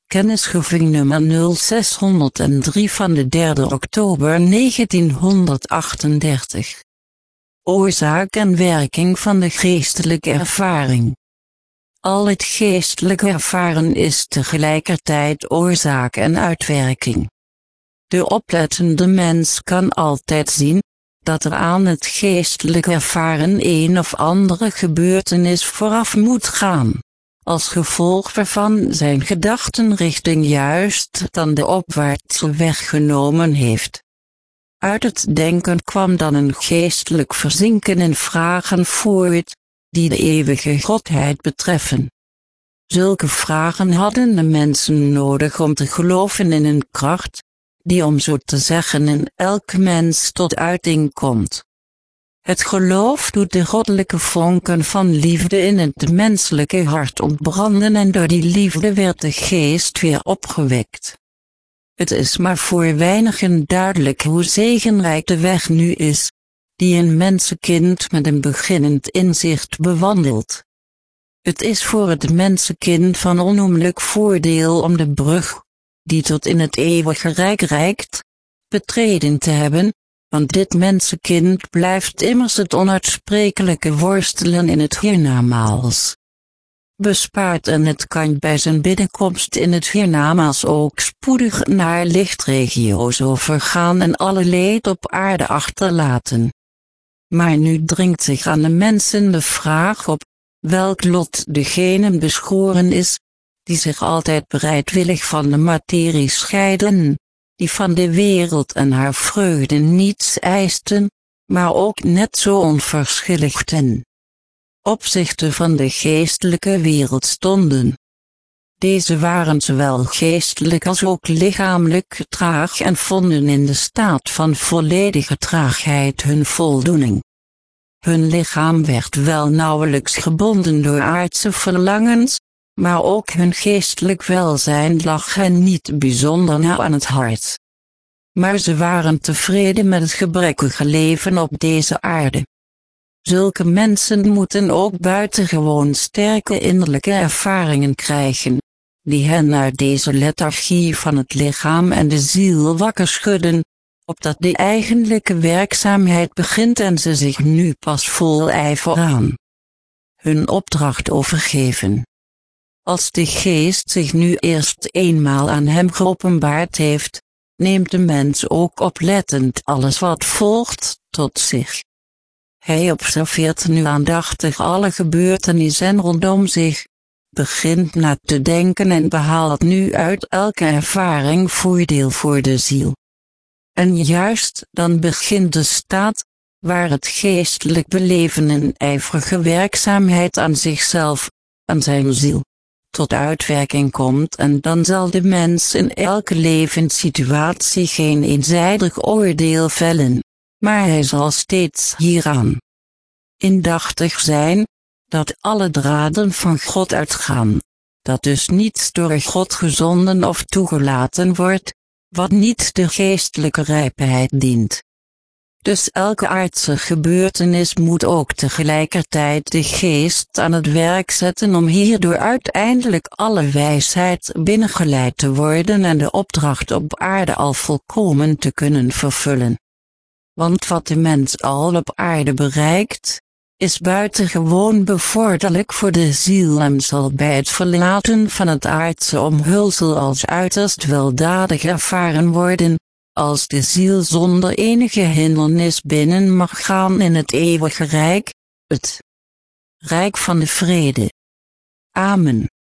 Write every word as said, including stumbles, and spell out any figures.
Kennisgeving nummer nul zeshonderddrie van de derde oktober negentienhonderdachtendertig. Oorzaak en werking van de geestelijke ervaring. Al het geestelijke ervaren is tegelijkertijd oorzaak en uitwerking. De oplettende mens kan altijd zien dat er aan het geestelijke ervaren een of andere gebeurtenis vooraf moet gaan, als gevolg waarvan zijn gedachtenrichting juist dan de opwaartse weg genomen heeft. Uit het denken kwam dan een geestelijk verzinken in vragen voort, die de eeuwige Godheid betreffen. Zulke vragen hadden de mensen nodig om te geloven in een kracht, die om zo te zeggen in elk mens tot uiting komt. Het geloof doet de goddelijke vonken van liefde in het menselijke hart ontbranden en door die liefde werd de geest weer opgewekt. Het is maar voor weinigen duidelijk hoe zegenrijk de weg nu is, die een mensenkind met een beginnend inzicht bewandelt. Het is voor het mensenkind van onnoemelijk voordeel om de brug, die tot in het eeuwige rijk reikt, betreden te hebben, want dit mensenkind blijft immers het onuitsprekelijke worstelen in het hiernamaals. Bespaard en het kan bij zijn binnenkomst in het hiernamaals ook spoedig naar lichtregio's overgaan en alle leed op aarde achterlaten. Maar nu dringt zich aan de mensen de vraag op, welk lot degene beschoren is, die zich altijd bereidwillig van de materie scheiden, die van de wereld en haar vreugde niets eisten, maar ook net zo onverschillig ten opzichte van de geestelijke wereld stonden. Deze waren zowel geestelijk als ook lichamelijk traag en vonden in de staat van volledige traagheid hun voldoening. Hun lichaam werd wel nauwelijks gebonden door aardse verlangens, maar ook hun geestelijk welzijn lag hen niet bijzonder nauw aan het hart. Maar ze waren tevreden met het gebrekkige leven op deze aarde. Zulke mensen moeten ook buitengewoon sterke innerlijke ervaringen krijgen, die hen uit deze lethargie van het lichaam en de ziel wakker schudden, opdat de eigenlijke werkzaamheid begint en ze zich nu pas vol ijver aan hun opdracht overgeven. Als de geest zich nu eerst eenmaal aan hem geopenbaard heeft, neemt de mens ook oplettend alles wat volgt tot zich. Hij observeert nu aandachtig alle gebeurtenissen rondom zich, begint na te denken en behaalt nu uit elke ervaring voordeel voor de ziel. En juist dan begint de staat, waar het geestelijk beleven en ijverige werkzaamheid aan zichzelf, aan zijn ziel, tot uitwerking komt en dan zal de mens in elke levenssituatie geen eenzijdig oordeel vellen, maar hij zal steeds hieraan indachtig zijn, dat alle draden van God uitgaan, dat dus niets door God gezonden of toegelaten wordt, wat niet de geestelijke rijpheid dient. Dus elke aardse gebeurtenis moet ook tegelijkertijd de geest aan het werk zetten om hierdoor uiteindelijk alle wijsheid binnengeleid te worden en de opdracht op aarde al volkomen te kunnen vervullen. Want wat de mens al op aarde bereikt, is buitengewoon bevorderlijk voor de ziel en zal bij het verlaten van het aardse omhulsel als uiterst weldadig ervaren worden, als de ziel zonder enige hindernis binnen mag gaan in het eeuwige rijk, het rijk van de vrede. Amen.